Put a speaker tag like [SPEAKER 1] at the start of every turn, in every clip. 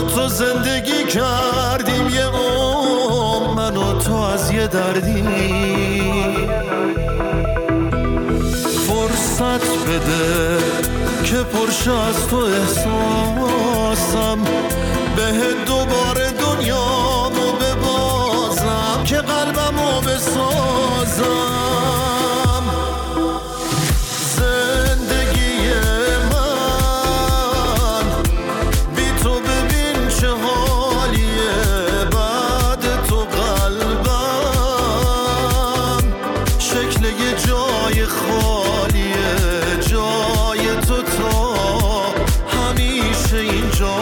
[SPEAKER 1] تو زندگی کردیم یه عمر من و تو از یه دردی فرصت بده که پرشه از تو احساسم به دوباره دنیامو ببازم که قلبمو بسازم زندگی من بی تو ببین چه حالیه بعد تو قلبم شکل یه جای خالیه جای تو تا همیشه اینجا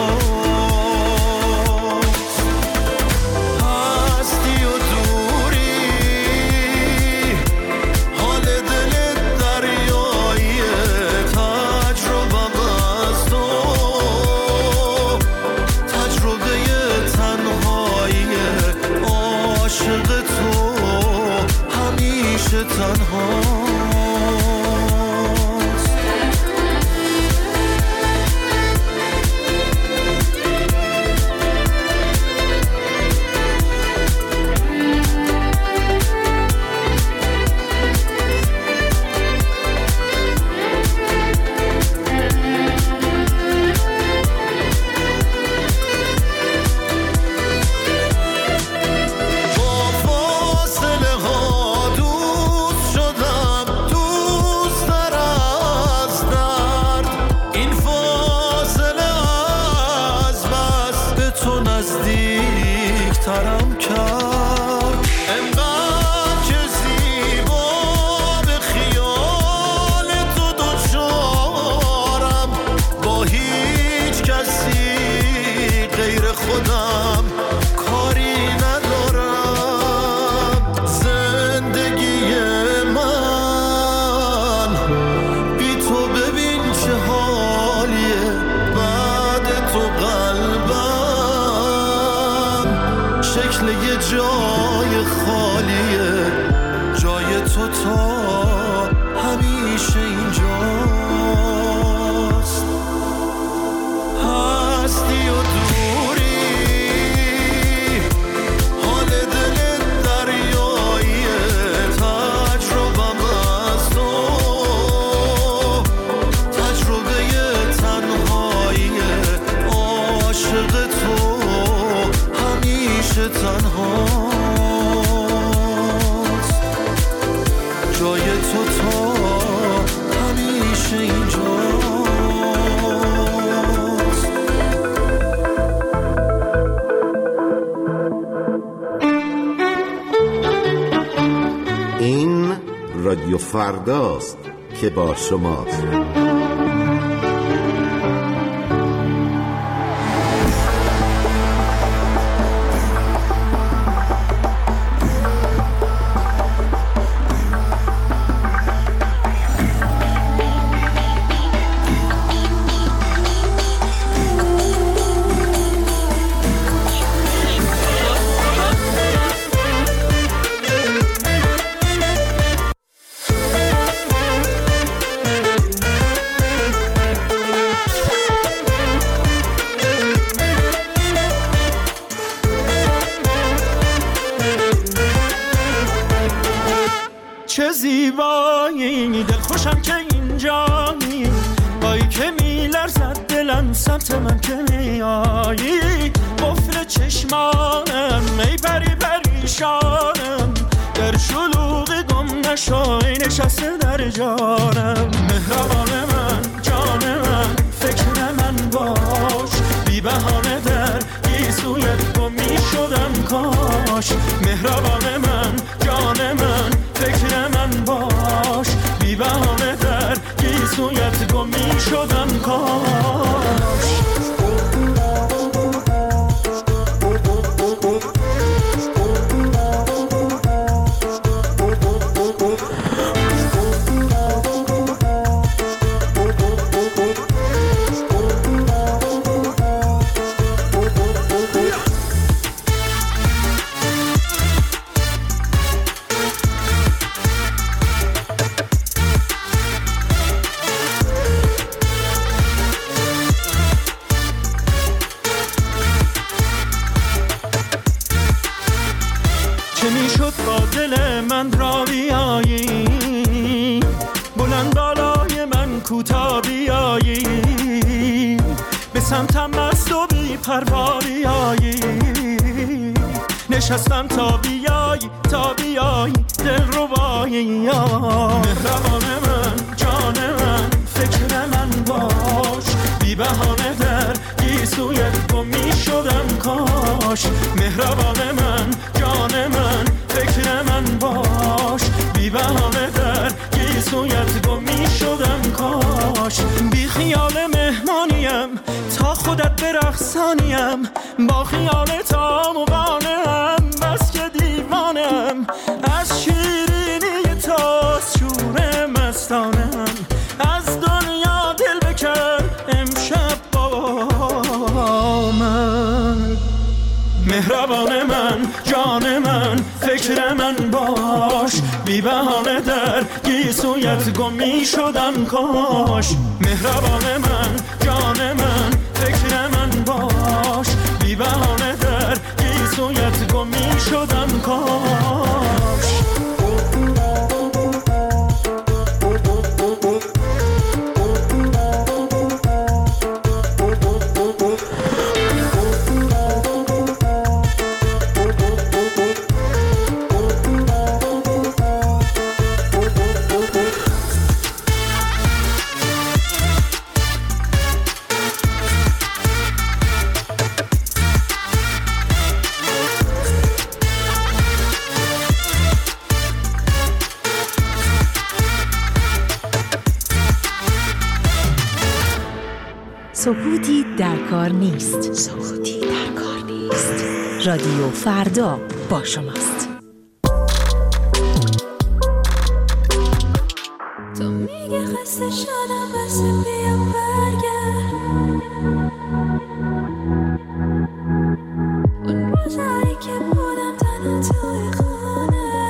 [SPEAKER 2] رادیو فرداست که با شماست.
[SPEAKER 3] چه زیبایی دل خوشم که اینجایی بایی که میلرزد دلم سمت من که میایی قفل چشمانم ای پری پریشانم در شلوغ گم نشای نشسته در جانم مهربان من جان من فکر من باش بی بهانه در گیسویت گم میشدم کاش مهربان من جان من فکر من باش بی بهانه در گیسویت گم میشدم کاش سمتم مست و بی پرواریایی، نشستم تا بیایی دل ربایی. مهربان من جان من فکر من باش، بی بهانه در گیسویت گم می شدم کاش. مهربان من جان من فکر من باش، بی بهانه در گیسویت گم می شدم کاش. بی خیال مهمانیم تا خودت برقصانیم، با خیال تا مقانم بس که دیوانم. از شیرینی تا شور مستانم، از دنیا دل بکن امشب با من. مهربان من جان من فکر من باش، بی بهانه در گیسویت گم می شدم کاش. مهربان من جان من فکر من باش، بی بهانه در گیسویت گم می شدم کاش.
[SPEAKER 4] سکوتی در کار نیست. رادیو فردا با شماست.
[SPEAKER 5] تو میگه خسته شدم بس بیا برگرد، اون روزایی که بودم تنها توی خانه،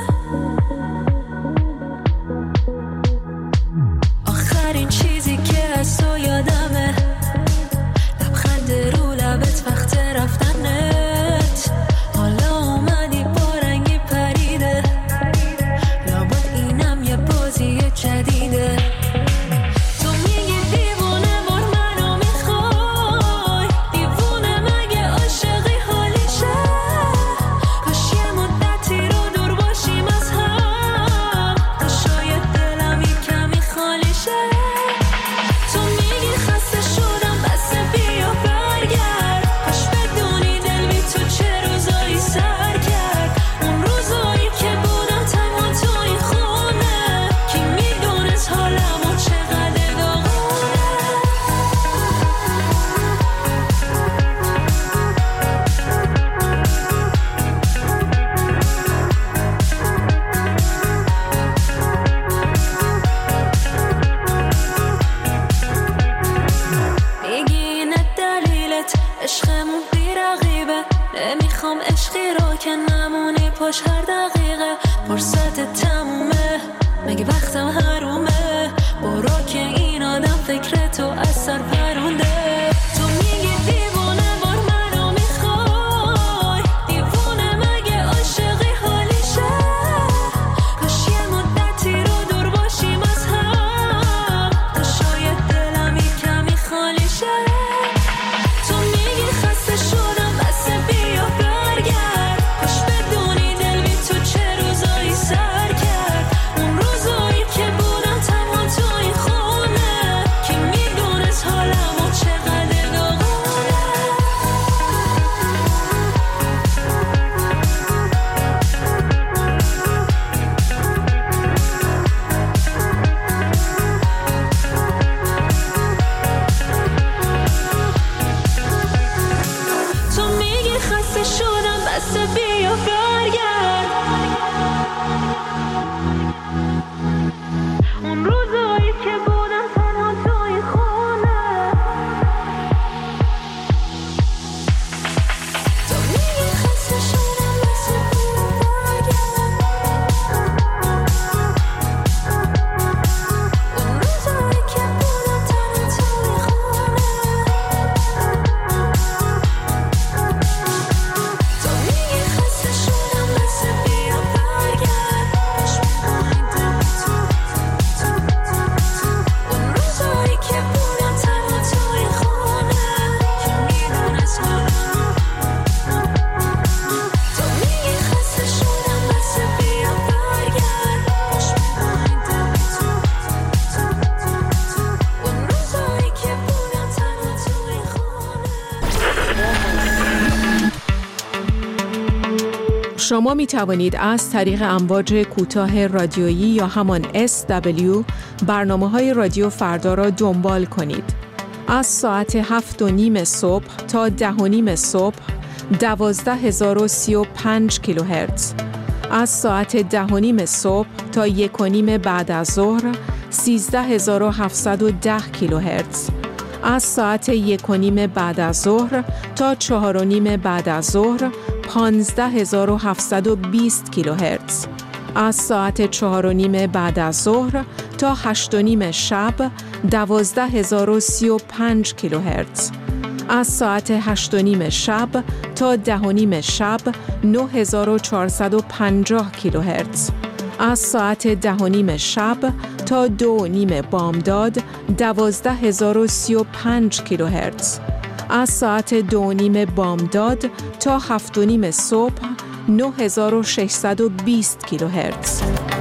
[SPEAKER 5] آخرین چیزی که از تو یادمه لبخند رو لبت وقت رفتنت. حالا اومدی با رنگی پریده، لابد اینم یه بازی جدیده. تو میگی دیوونه بار منو میخوای، دیوونه مگه عاشقی حالیشه؟ کاش یه مدتی رو دور باشیم از هم، تا شاید دلم یه کمی خالی شه. تو میگی خسته شدم بس بیا برگرد، کاش بدونی دل بی تو چه روزایی سر کرد. اون روزایی که بودم تنها تو این خونه، کی میدونست حالمو چقدر داغونه. میگی اینه دلیلت عشقمون بی رقیبه، نمیخوام عشقی رو که نمونی پاش هر دقیقه. فرصت تمومه مگه وقتم حرومه، برو که این آدم فکر تو از سر پرونده. تو میگی دیوونه بار منو میخوای، دیوونه مگه عاشقی حالیشه؟ کاش یه مدتی رو دور باشیم از هم، تا شاید دلم یه کمی خالی شه. تو میگی خسته شدم بس بیا برگرد، کاش بدونی دل بی تو چه روزایی سر کرد.
[SPEAKER 6] شما می توانید از طریق امواج کوتاه رادیویی یا همان SW برنامه‌های رادیو فردا را دنبال کنید. از ساعت 7:30 صبح تا 10:30 صبح 12035 کیلوهرتز. از ساعت 10:30 صبح تا 1:30 بعد از ظهر 13710 کیلوهرتز. از ساعت 1:30 بعد از ظهر تا 4:30 بعد از ظهر 15720 کیلوهرتز. از ساعت 4:30 بعد از ظهر تا 8:30 شب 12035 کیلوهرتز. از ساعت 8:30 شب تا 10:30 شب 9450 کیلوهرتز. از ساعت 10:30 شب تا 2:30 بامداد 12035 کیلوهرتز. از ساعت 2:30 بامداد تا 7:30 صبح 9620 کیلوهرتز.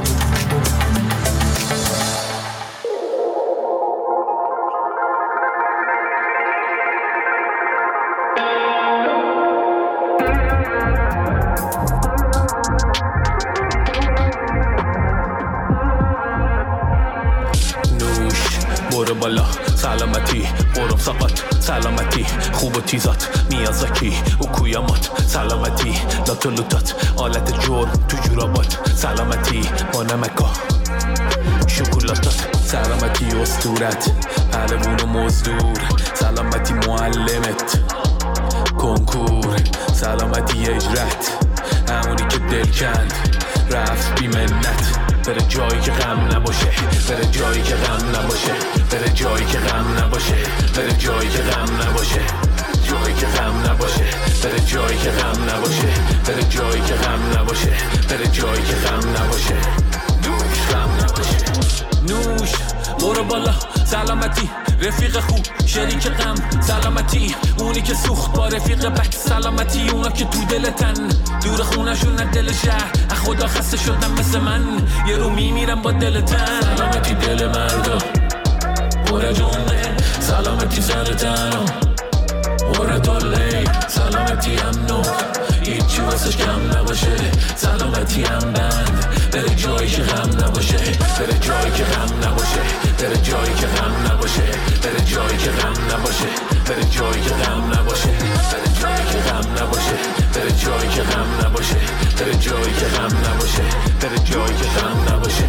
[SPEAKER 3] بالا سلامتی برم سقط سلامتی خوب و تیزات میازاکی و کویامات سلامتی لاتولوتات آلت جرم تو جورابات سلامتی با نمکا شکلاتات سلامتی اسطورت پهلوون و مزدور سلامتی معلمت کنکور سلامتی اجرت همونی که دل کند رفت بی منت بره جایی که غم نباشه بره جایی که غم نباشه بره جایی که غم نباشه بره جایی که غم نباشه جایی که غم نباشه بره جایی که غم نباشه بره جایی که غم نباشه بره جایی که غم نباشه نوش غم نباشه نوش برو بالا سلامتی رفیق خوب شریک غم سلامتی اونی که سوخت با رفیق بد سلامتی اونا که تو دلتن دور خونشون نه دل شهر خدا خسته شدم مثل من یه رو میمیرم با دلتن سلامتی دل مردا پر جونه سلامتی سر تنم پر دله سلامتی امنو هیچی واسش کم نباشه سلامتی هم بند بره جایی که غم نباشه بره جایی که غم نباشه بره جایی که غم نباشه بره جایی که غم نباشه بره جایی که غم نباشه بره جایی که غم نباشه بره جایی که غم نباشه بره جایی که غم نباشه بره جایی که غم نباشه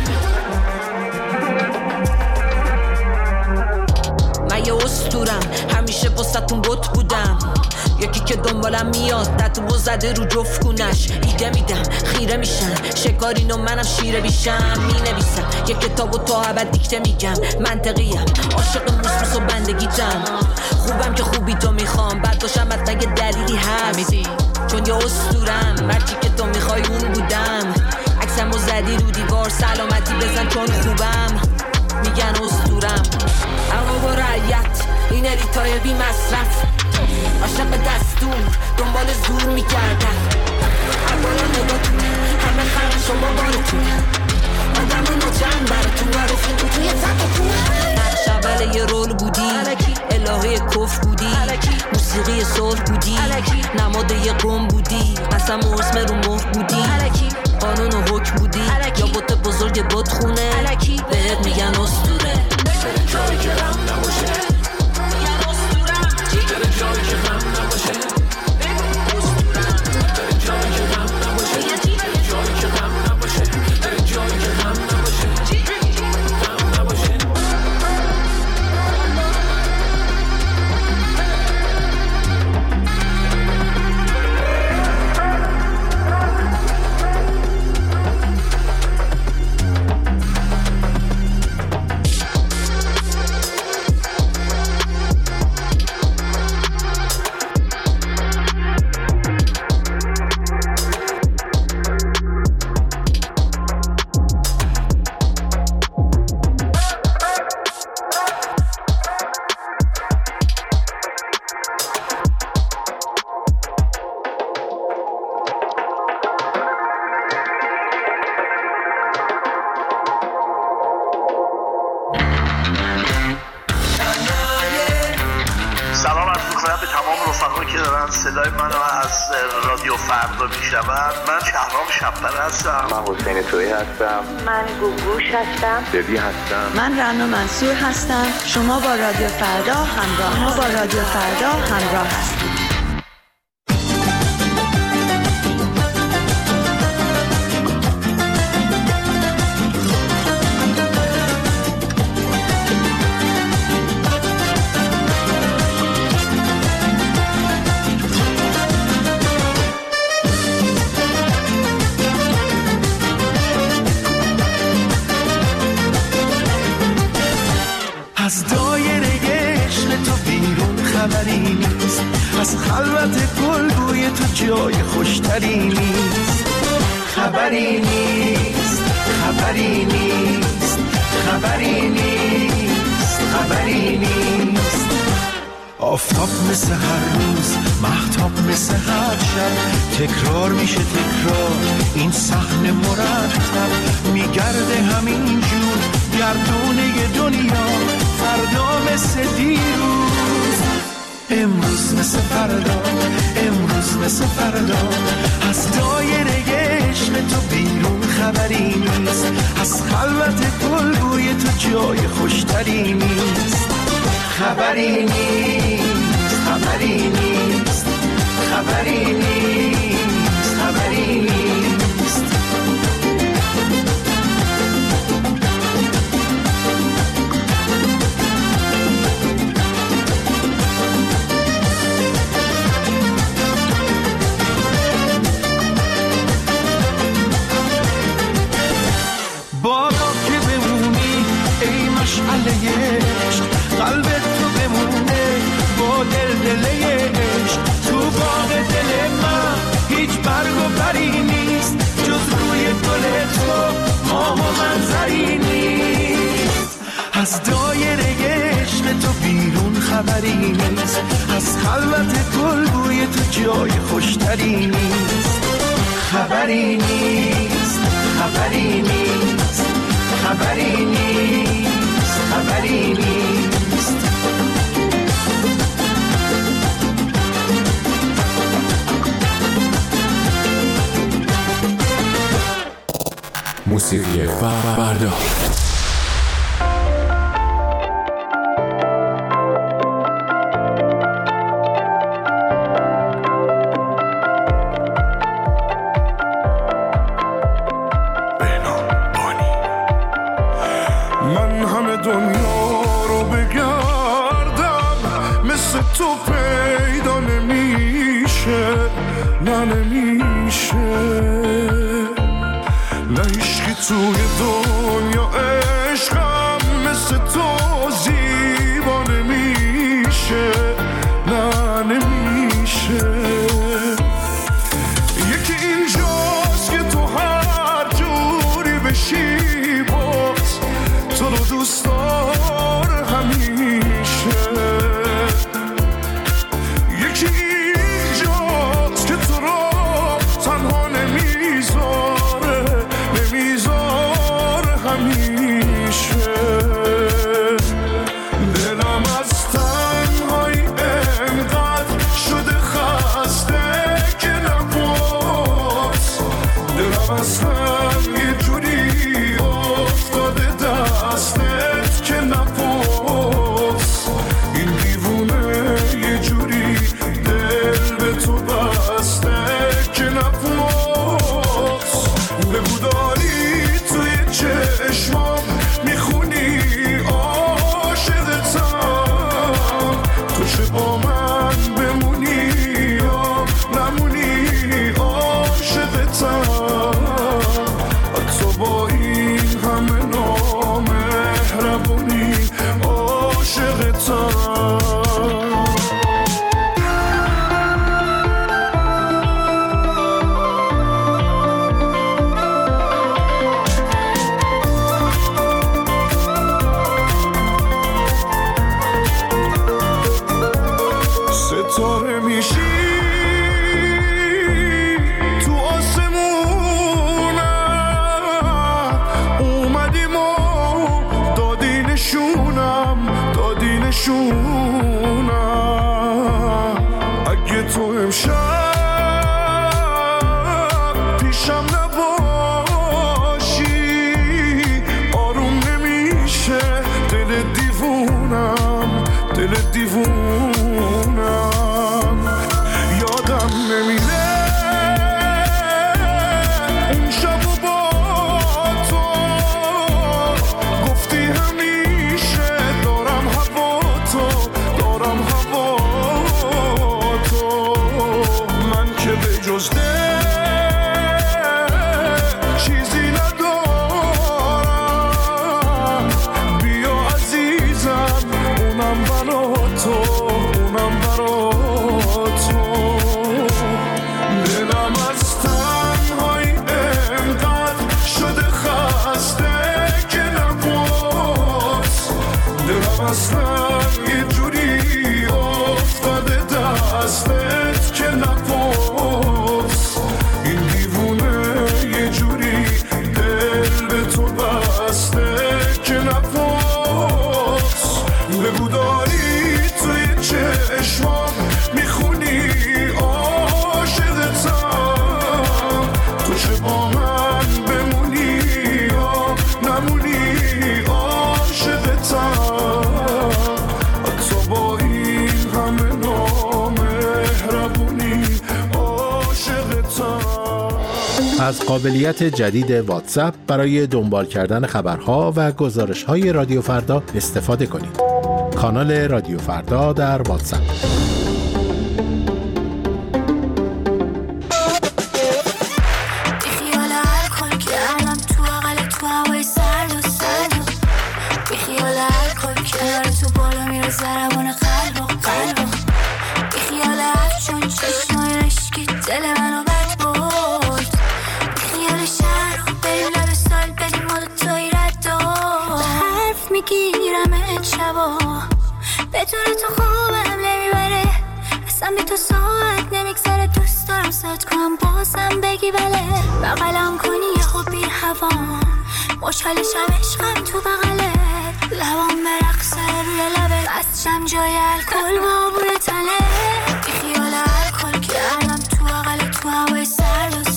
[SPEAKER 7] من یه اسطورم همیشه واسه‌تون بت بودم یکی که دنبالم میاد تتو زده رو جفت کونش ایده میدم خیره میشن شکارین و منم شیره بیشم مینویسم یه کتابو تا ابد دیکته میگم منطقیم عاشق موسموس و بندگیتم خوبم که خوبی تو میخوام بعد باشم حتما یه دلیلی هست چون یه اسطورم مرچی که تو میخوای اون بودم عکسمو زدی رو دیوار سلامتی بزن چون خوبم میگن اسطورم اما با رعیت این الیتای بی مصرف عاشق دستور دنبال زور میگردن اولا نگاتون همه خرم شما بارتون آدم نوچن براتون و رفیقو توی تقتون نقش اول یه رول بودی الهه کف بودی موسیقی صلح بودی نماد یه قوم بودی قسم و اسم رو مهر بودی قانون و حکم بودی یا بوت بزرگ بوت خونه بهت میگن اسطوره
[SPEAKER 3] بره جایی که غم نباشه بره جایی که غم نباشه بره جایی که غم نباشه بره جایی که غم نباشه بره جایی که غم نباشه غم نباشه
[SPEAKER 8] تمام رفقا که دارن صدای منو از رادیو فردا میشنون. من شهرام شب‌پره هستم.
[SPEAKER 9] من حسین تویی هستم.
[SPEAKER 10] من گوگوش هستم.
[SPEAKER 9] ببی هستم.
[SPEAKER 11] من رنا منصور هستم. شما با رادیو فردا همراه هستید.
[SPEAKER 1] از دایره عشق تو بیرون خبری نیست، از خلوت گلگوی تو جای خوشتری نیست. خبری نیست، خبری نیست، خبری نیست، خبری نیست. آفتاب مثل هر روز، مهتاب مثل هر شب، تکرار میشه تکرار این صحنه مرتب. میگرده همین جور گردونه دنیا، فردا مثل دیروز، امروز مثل فردا، امروز مثل فردا. از دایره عشق تو بیرون خبری نیست، از خلوت گلگوی تو جای خوشتری نیست. خبری نیست، خبری نیست، خبری نیست، خبری نیست. بالا که بمونی ای مشعله عشق، قلبت تو بمونه با دلدله عشق. تو باغ دل من هیچ برگ و بری نیست، جز روی گل تو ماه و منظری نیست. از دایره عشق تو بیرون خبری نیست، از خلوت گلگوی تو جای خوشتری نیست. خبری نیست، خبری نیست، خبری نیست، خبری نیست.
[SPEAKER 3] موسیقی فردا.
[SPEAKER 1] من همه دنیا رو بگردم، مثل تو پیدا نمیشه، نه نمیشه. نه عشقی توی دنیا عشقم مثل تو زیبا نمیشه، نه نمیشه. یکی اینجاست که تو هر جوری بشی باز تو رو دوست داره همیشه. یکی اینجاست که تو رو تنها نمیذاره، نمیذاره همیشه. دلم از تنهایی انقدر شده خسته که نباز، دلم اصلا یه جوری افتاده دستت که نباز. این دیوونه یه جوری دل به تو بسته که نباز. بگو داری توی چشمام میخونی عاشقتم، تو چه با من بمونی یا نمونی عاشقتم. حتی با این همه نامهربونی عاشقتم. ستاره میشی تو آسمونم، اومدیم و دادی نشونم، دادی نشونم. تو امشب پیشم نباشی آروم نمیشه دل دیوونم یادم نمیره اون شب و با تو گفتی همیشه دارم هوا تو من که به جز چیزی ندارم بیا عزیزم اونم برا تو دلم از تنهایی انقدر شده خسته که نباز دلم اصلا یه جوری افتاده دستت که نباز این دیوونه یه جوری دل به تو بسته که نباز بگو داری توی چشمام میخونی عاشقتم تو چه با من بمونی یا نمونی عاشقتم حتی با این همه نامهربونی عاشقتم.
[SPEAKER 12] از قابلیت جدید واتساپ برای دنبال کردن خبرها و گزارش‌های رادیو فردا استفاده کنید. کانال رادیو فردا در واتساپ.
[SPEAKER 5] بدون تو خوبم نمیبره اصلا بی تو ساعت نمیگذره دوست دارم ساعت کنم بازم بگی بله بغلم کنی یه خوب بی هوام مشکلشم عشقم تو بغله لبام برقصه روی لبه بستشم جای الکل با بوی تنه بی خیال الکل کردم تو بغل تو هوای سرد و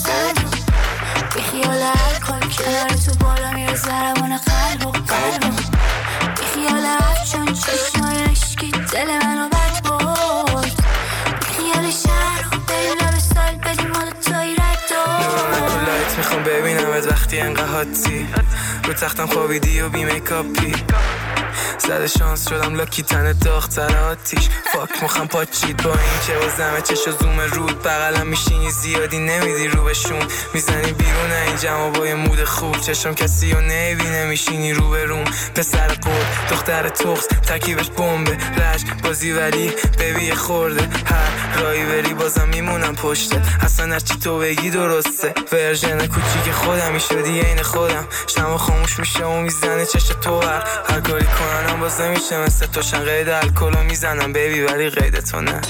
[SPEAKER 5] بی خیال الکل کنار تو بالا میره ضربان قلب و بی خیال چون چشمای عشقی دل منو بد برد خیال شهر رو بریم لب سال بدیم ما دوتایی رد دار
[SPEAKER 13] لایت میخوام ببینمت وقتی انقدر حادی رو تختم خوابیدی و بی میکاپی زده شانس شدم لاکی تن داغ‌تر آتیش فاک مخم پاچید با این که بازمه چش و زوم رود بغلم میشینی زیادی نمیدی رو بهشون میزنی بیرون این جمع با یه مود خوب چشم کسی رو نبینه میشینی رو به روم پسر قول دختر تخص ترکیبش بمبه رشت بازی ولی ببی خورده هر رایی بری بازم میمونم پشته اصلا هرچی تو بگی درسته ورژن کوچیک خودم شدی عین خودم شما خاموش میشه و میزنه چش تو هر کاری کنم باز نمیشه مثل توشن قید الکلو میزنم بیبی ولی قید تو نه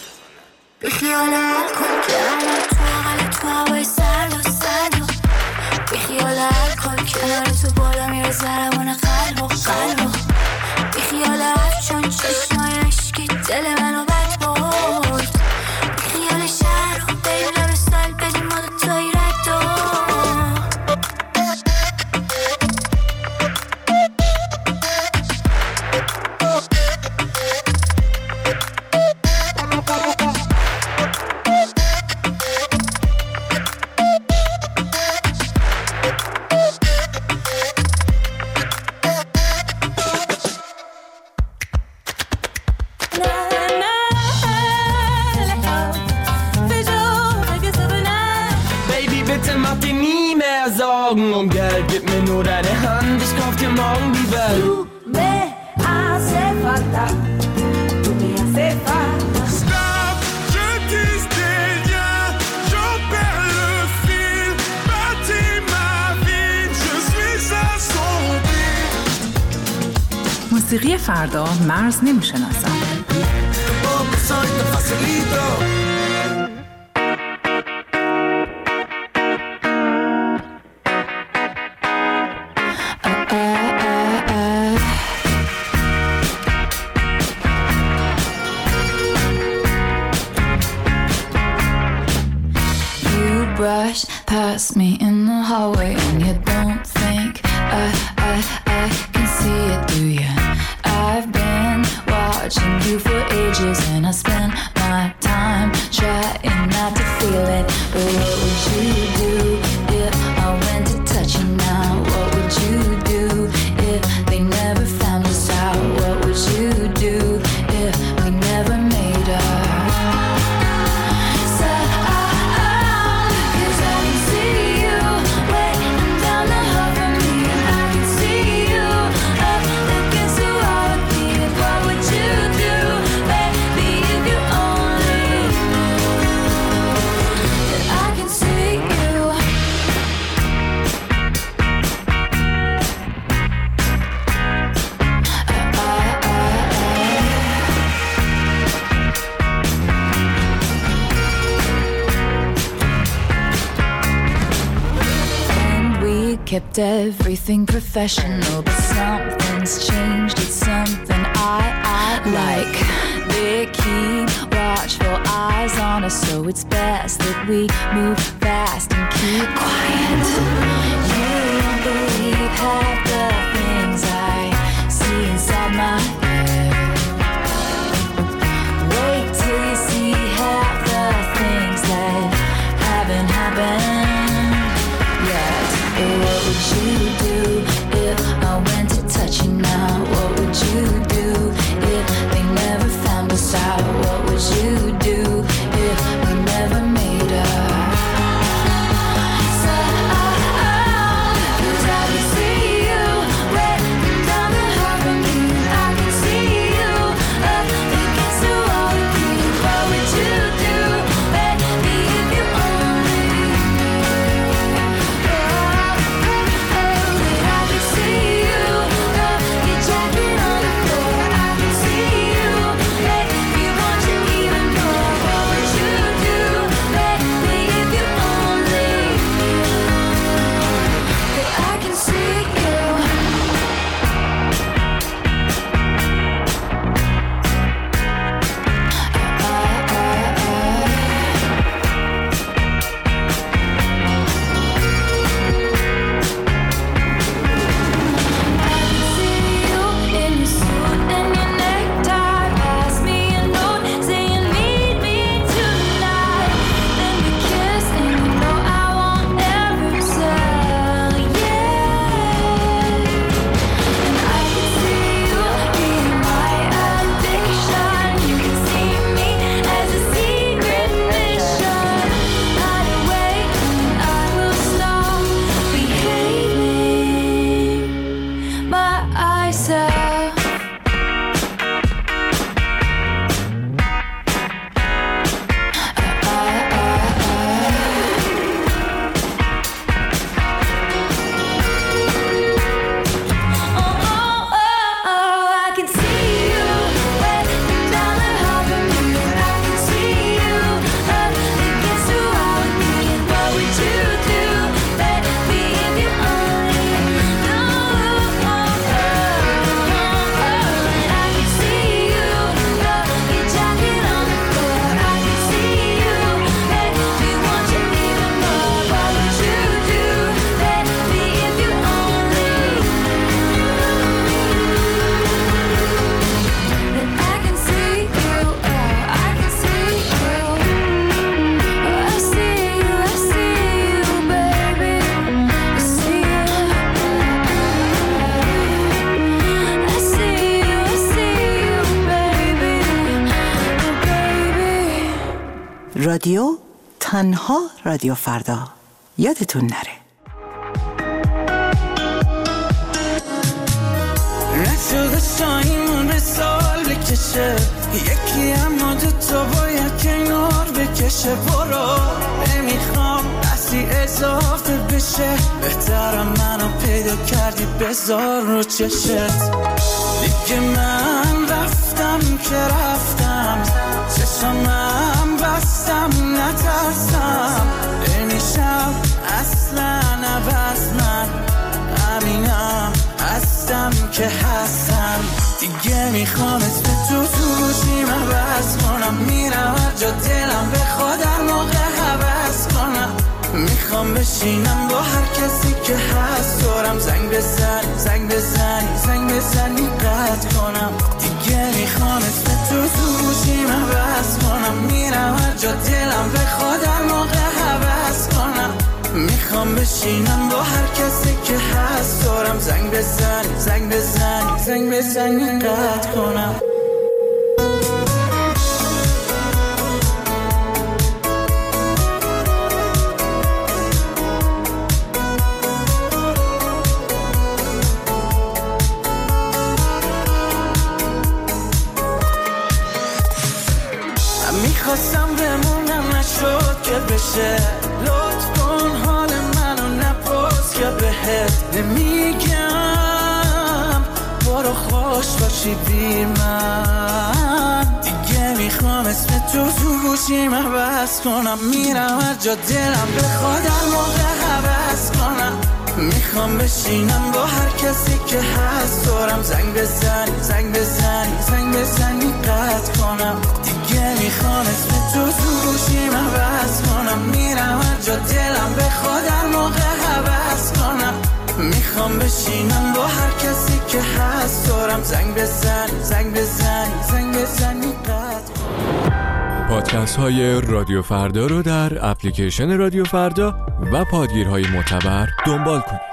[SPEAKER 5] بخیال الکل کردم تو بغل تو هوای سرد و بخیال الکل کنار تو بالا میره ضربان قلب و بخیال چون چشمای عشقی دل منو بد برد بخیال شهر رو بریم لب سال بدیم ما دوتایی رد
[SPEAKER 14] Um Geld, gib mir nur deine Hand, ich kauf dir morgen die Welt.
[SPEAKER 5] Tu me hace falta, tu me hace falta.
[SPEAKER 1] Stop, je tisse des liens, j'en perds le fil. Bâtis ma vie, je suis assombri.
[SPEAKER 15] موسیقی فردا مرز نمیشناسد.
[SPEAKER 5] pass me in the hallway and you don't think I can see it, do you? I've been watching you for ages and I spent my time trying not to feel it. But what would you do if I went to touch you now? What would you do if they never found us out? What would you do if we never made up? Kept everything professional, but something's changed. It's something I like. They keep watchful eyes on us, so it's best that we move fast and keep quiet. You won't believe half the things I see inside my head. Wait till you see half the things that haven't happened. What would you do if I went to touch you now? What would you do if they never found us out? What would you do if we never made up? So cause I can see you waiting down the hall from me. I can see you up against the wall with me. What would you do, baby, if you only
[SPEAKER 16] رادیو تنها رادیو فردا. یادتون نره.
[SPEAKER 17] نشده شاهیمون به سال بکشه یکی اما دوتا باید کنار بکشه. برو نمیخوام بسی اضافه بشه بهترم منو پیدا کردی بذار رو چشت. دیگه من رفتم که رفتم چشمم بستم نترسم نمیشم اصلا عوض من همینم هستم که هستم. دیگه میخوام اسم تو گوشیم عوض کنم میرم هر جا دلم به خودم موقع حوض کنم. میخوام میخوام بشینم با هر کسی که هست دورم زنگ بزنی زنگ بزنی زنگ بزنی قطع کنم دیگه میخوام اسم تو گوشیم عوض کنم میرم هر جا دلم بخواد هر موقع حوض کنم میخوام بشینم با هر کسی که هست دورم زنگ بزنی زنگ بزنی زنگ بزنی قطع کنم میخواستم بمونم نشد که بشه لطف کن حال منو نپرس که بهت نمیگم برو خوش باشی بی من دیگه میخوام اسم تو گوشیم عوض کنم میرم هر جا دلم بخواد هر موقع حوض کنم میخوام بشینم با هر کسی که هست دورم زنگ بزنی زنگ بزنی زنگ بزنی قطع کنم دیگه میخوام اسم تو گوشیم عوض کنم میرم هر جا دلم بخواد هر موقع حوض کنم میخوام بشینم با هر کسی که هست دورم زنگ بزنی زنگ بزنی زنگ بزنی قطع کنم.
[SPEAKER 18] پادکست های رادیو فردا رو در اپلیکیشن رادیو فردا و پادگیرهای معتبر دنبال کنید.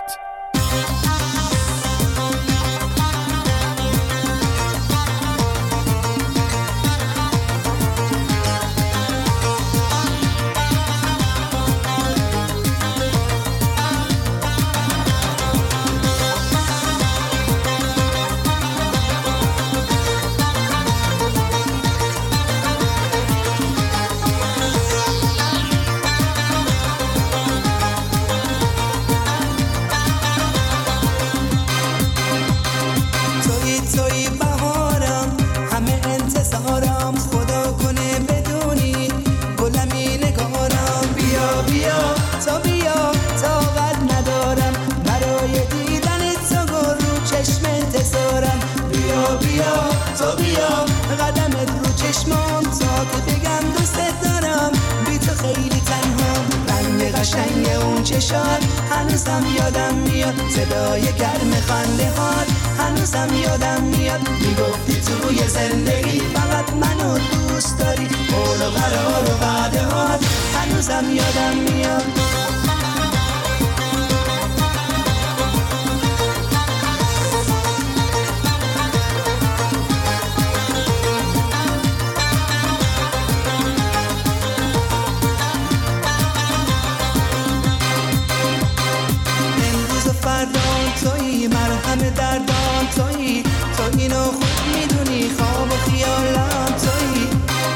[SPEAKER 17] هنوزم یادم میاد صدای گرم خنده هات هنوزم یادم میاد میگفتی توی زندگی فقط منو دوست داری قول و قرار و وعده هات هنوزم یادم میاد مرهم دردان تویی تو اینو خوب میدونی خواب و خیالم تویی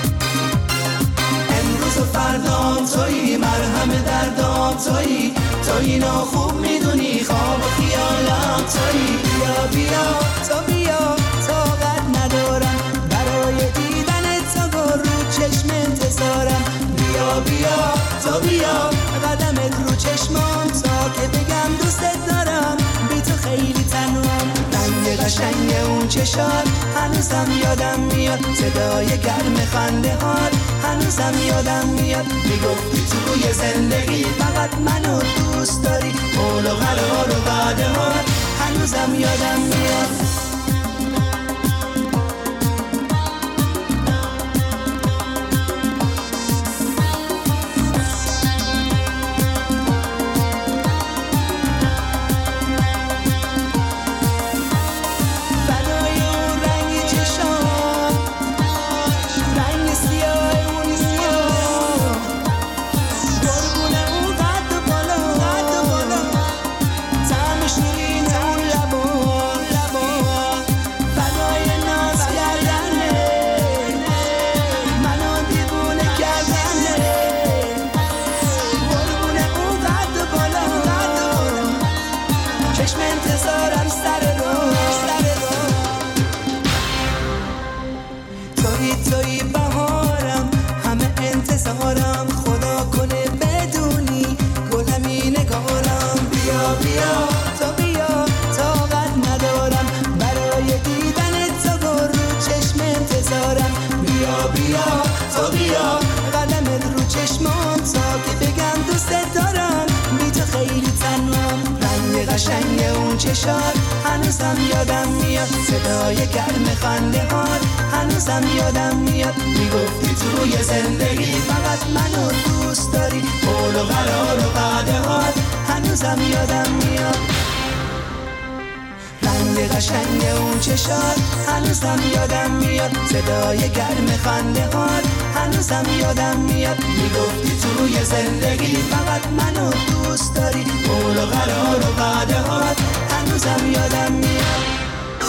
[SPEAKER 17] امروز و فردام تویی مرهم دردان تویی تو اینو خوب میدونی خواب و خیالم تویی بیا بیا تو بیا طاقت ندارم برای دیدن تو رو چشم انتظارم بیا بیا تو بیا قدمت رو چشمام تا که بگم دوستت دارم خیلی تنوام رنگ قشنگ اون چشات هنوزم یادم میاد صدای گرم خنده هات هنوزم یادم میاد میگفتی توی زندگی فقط منو دوست داری قول و قرار و وعده هات هنوزم یادم میاد چشات هنوزم یادم میاد، صدای گرم خنده هات هنوزم یادم میاد. میگفتی توی زندگی فقط منو دوست داری، قول و قرار و وعده هات هنوزم یادم میاد. رنگ قشنگ اون چشات هنوزم یادم میاد، صدای گرم خنده هات هنوزم یادم میاد. میگفتی توی زندگی فقط منو دوست داری، قول و قرار و وعده هات هنوزم یادم میاد.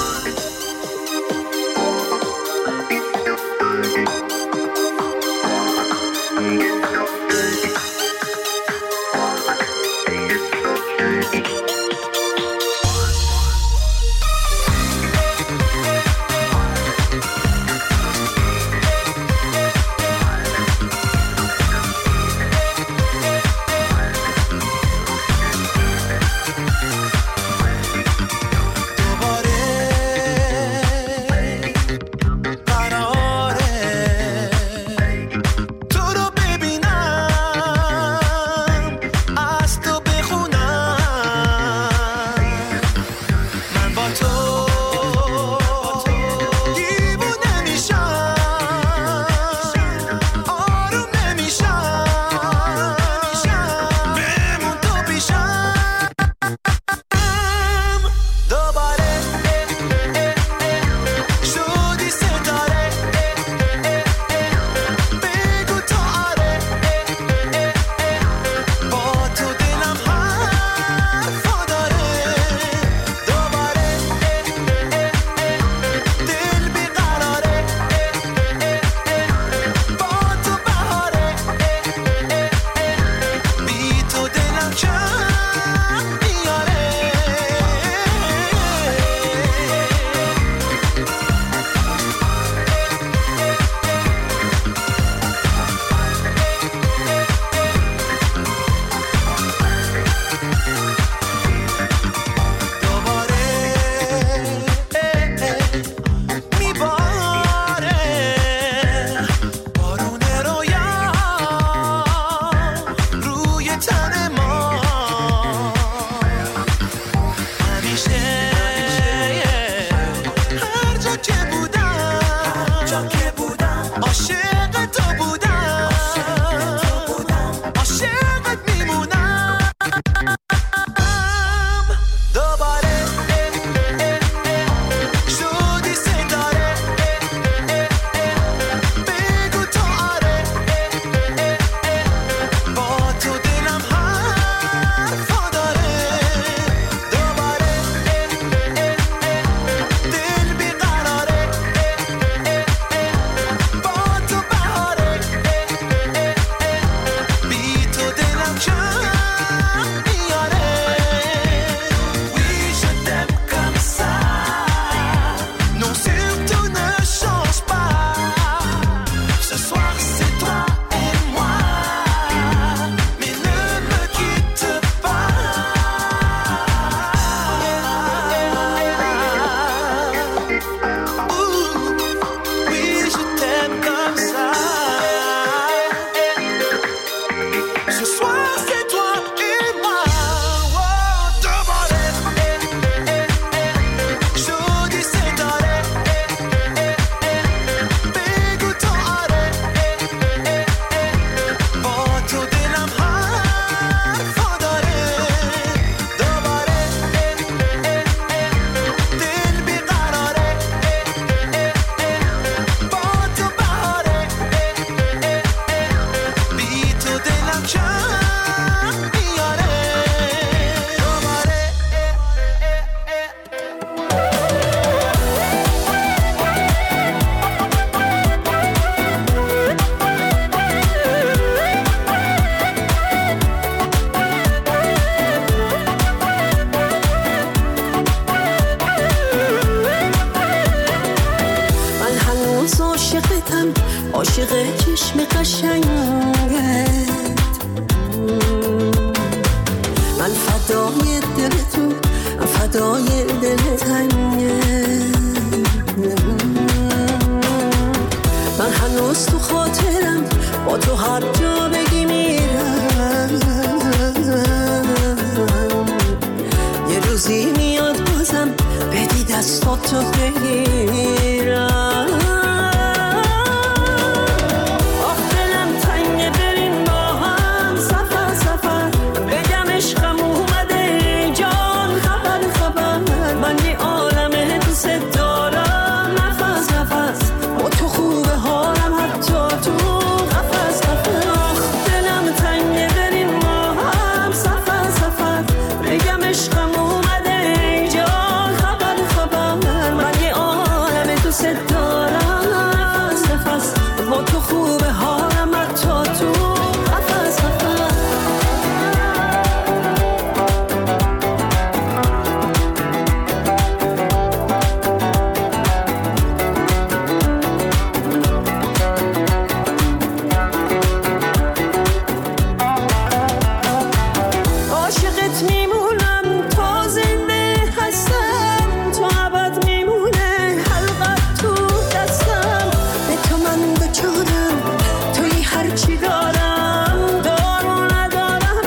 [SPEAKER 5] عاشق چشم قشنگت، من فدای دلتون، من فدای دل تنگت، من هنوز تو خاطرم با تو هر جا بگی میرم، یه روزی میاد تو بگیرم. آخ دلم تنگه بریم با هم سفر سفر، بگم عشقم اومده جان خبر خبر، من یه عالمه دوست دارم نفس نفس، با تو خوبه حالم حتی تو قفس قفس. آخ دلم تنگه بریم با هم سفر سفر، بگم عشقم اومده جان خبر خبر، من یه عالمه دوست دارم نفس نفس، با تو خوبه حالم حتی تو قفس قفس. عاشقت میمونم تا زنده هستم، تا ابد میمونه حلقت تو دستم، به تو من دوچارم توی هرچی دارم، دارو ندارم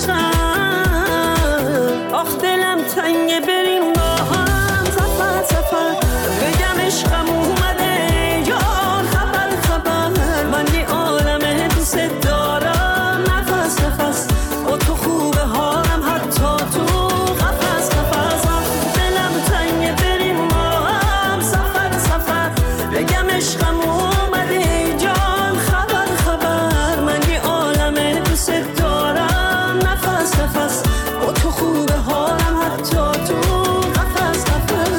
[SPEAKER 5] عشقم. آخ دلم تنگه بریم با هم سفر سفر، بگم عشقم اومده جان خبر خبر، من یه عالمه دوست دارم نفس نفس، با تو خوبه حالم حتی تو قفس قفس. آخ دلم تنگه بریم با هم سفر سفر، بگم عشقم اومده جان خبر خبر، من یه عالمه دوست دارم نفس نفس، با تو خوبه حالم حتی تو قفس قفس.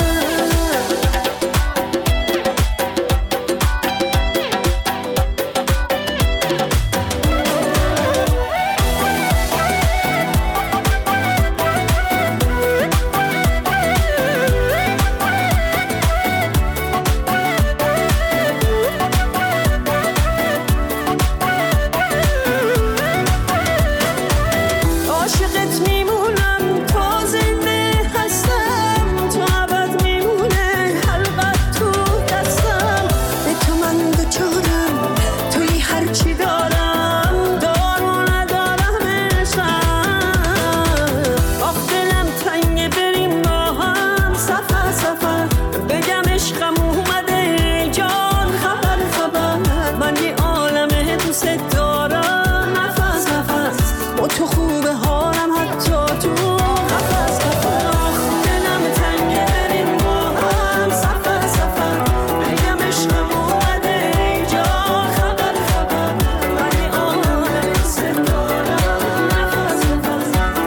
[SPEAKER 5] عاشقت میمونم تا زنده هستم، تا ابد میمونه حلقت تو دستم، به تو من دوچارم توی هرچی دارم، دارو ندارم عشقم. آخ دلم تنگه بریم با هم سفر سفر، بگم عشقم اومده جان خبر خبر، من یه عالمه دوست دارم نفس نفس، با تو خوبه حالم حتی تو قفس قفس. آخ دلم تنگه بریم با هم سفر سفر، بگم عشقم اومده جان خبر خبر، من یه عالمه دوست دارم نفس نفس.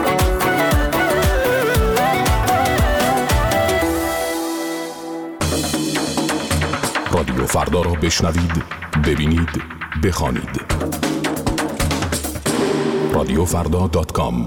[SPEAKER 19] رادیو فردا را بشنوید، ببینید، بخوانید. radiofαρda.com.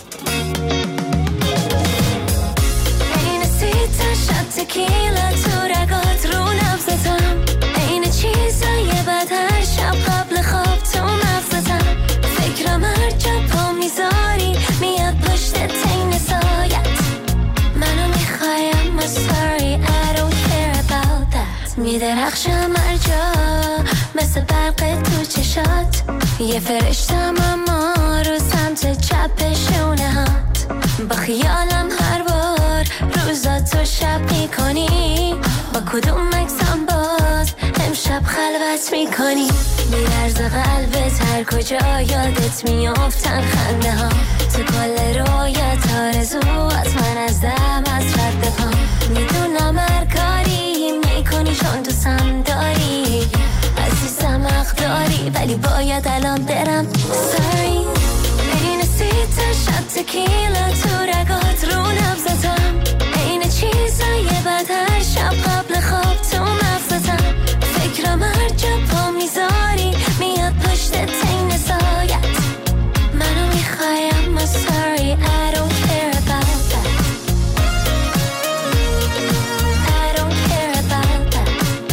[SPEAKER 5] عین سیتا شب تکیلا تو رگات رو نبزتم، عین چیزای بد هر شب قبل خواب تو مغزتم، فکرم هر جا پا میذاری میاد پشت تین سایت، منو میخوایم I'm sorry I don't care about that، میدرخشم هر جا مثل برق تو چشات، یه فرشتم اما رو سمت چپ شونهات، با خیالم هر بار روزا تو شب میکنی، با کدوم مکسم باز امشب خلوت میکنی، میرز قلبت هر کجا یادت میافتن خنده ها، تو کل رویت آرزوات من از دم از رد پا، میدونم هر کاری میکنی چون دوستم داری، عزیزم حق داری ولی باید الان برم sorry. عین سیتا شب تکیلا تو رگات رو نبزتم، عین چیزای بد هر شب قبل خواب تو مغزتم، فکرم هر جا پا میذاری میاد پشت تین سایت، منو میخوایم I'm sorry I don't care about that، I don't care about that،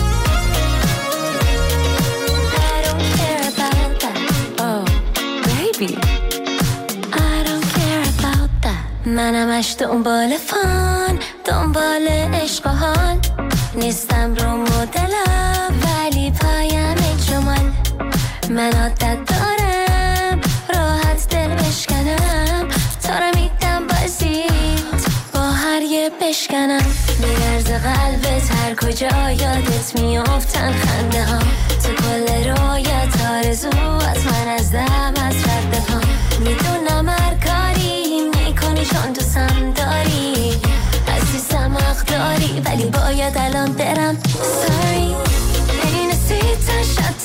[SPEAKER 5] I don't care about that. Oh baby I don't care about that. منمش دنبال فان، دنبال عشق و حال، نیستم رو مدلم ولی پایم جمال، من عادت دارم راحت دل بشکنم، تا رو میدم بازیت با هر یه بشکنم، میرز قلبت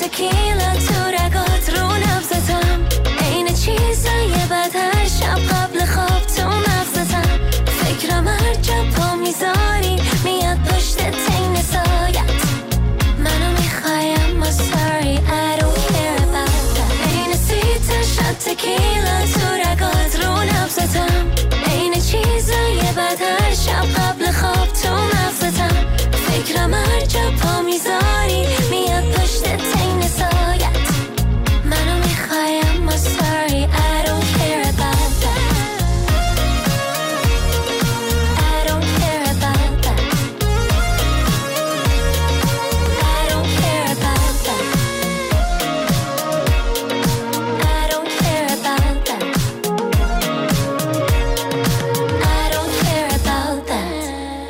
[SPEAKER 5] تکیلا تو رگات رو نبزتم این چیزای بد هر شب قبل خواب تو مغزتم فکرم هر جا پا میذاری میاد پشت تین سایت منو میخوایم sorry I don't care about that این سیت شد تکیلا تو رگات رو نبزتم این چیزای بد هر شب قبل خواب تو مغزتم فکرم هر جا پا میذاری میاد پشت تین سایت منو میخوایم sorry I don't care about that I don't care about that I don't care about that I don't care about that I don't care about that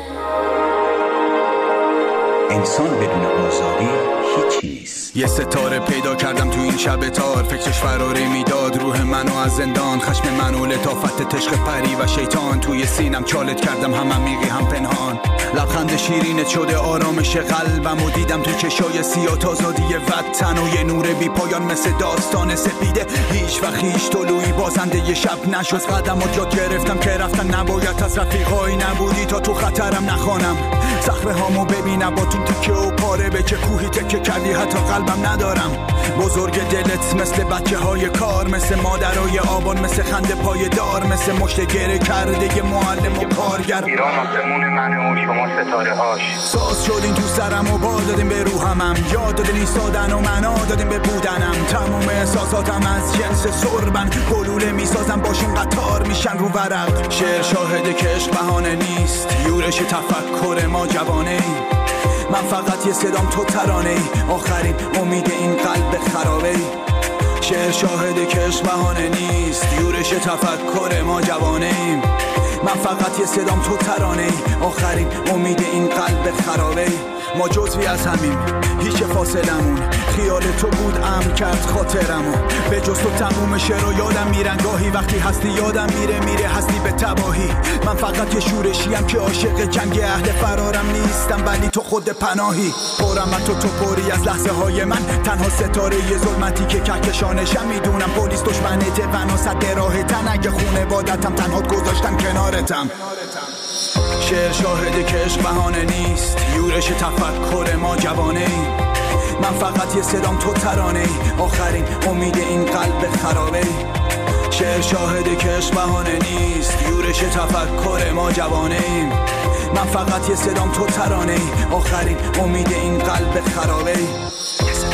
[SPEAKER 20] انسان بدون آزادی هیچی نیست.
[SPEAKER 21] یه ستاره پیدا کردم تو این شب تار فکرش فراری میداد روح منو از زندان خشم منو لطافت تشق پری و شیطان توی سینم چالت کردم هم عمیقی هم پنهان لبخند شیرینت شده آرامش قلبم و دیدم تو چشای سیاه آزادی وطن و یه نور بی پایان مثل داستان سپیده هیچ وقت هیچ طلوعی بازنده یه شب نشد قدمات یاد گرفتم که رفتن نباید از رفیقایی نبودی تا تو خطرم نخوانم صخره هامو ببینم با تو تکه و پاره به چه کوهی تکه کردی حتی قلبم ندارم بزرگ دلت مثل بچه های کار مثل مادرای آبان مثل خنده پای دار مثل مشت گره کرده یه معلم و کارگر
[SPEAKER 20] ایران آسمون منه و شما ستاره هاش
[SPEAKER 21] ساز شدین تو سرم و بال دادیم به روحمم یاد دادین ایستادن و معنا دادیم به بودنم تموم احساساتم از جنس سربن گلوله میسازم باشون قطار میشن رو ورق شعر شاهده که عشق بهانه نیست یورش تفکر ما جوانه من فقط یه صدام تو ترانه ای آخرین امید این قلب خرابه ای شعر شاهده که عشق بهانه نیست یورش تفکر ما جوانه ایم من فقط یه صدام تو ترانه ای آخرین امید این قلب خرابه ای ما جزوی از همیم هیچ فاصلمون خیال تو بود امر کرد خاطرمو به جز تو تموم شعر یادم میرن گاهی وقتی هستی یادم میره هستی به تباهی من فقط یه شورشیم که عاشق جنگ اهل فرارم نیستم ولی تو خود پناهی پرم تو پری از لحظه های من تنها ستاره یه ظلمتی که کهکشانشم میدونم پلیس دشمنت وناست راهتن اگه خونوادتم تنها گذاشتن کنارتم شعر شاهده که عشق بهانه نیست یورش تفکر ما جوانه ای من فقط یه صدام تو ترانه ای آخرین امید این قلب خرابه ای شعر شاهده که عشق بهانه نیست یورش تفکر ما جوانه ایم من فقط یه صدام تو ترانه ای آخرین امید این قلب خرابه ای